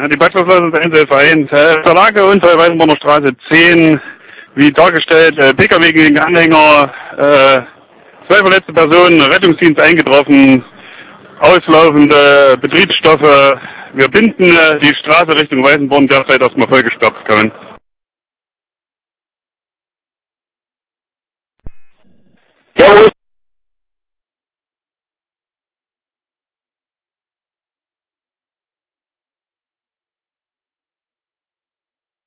Die Backstoffleute der NCF1. Verlageunfall Weißenborner Straße 10, wie dargestellt, Pkw gegen Anhänger, 2 verletzte Personen, Rettungsdienst eingetroffen, auslaufende Betriebsstoffe. Wir binden die Straße Richtung Weißenborn derzeit erstmal vollgesperrt können. Jawohl.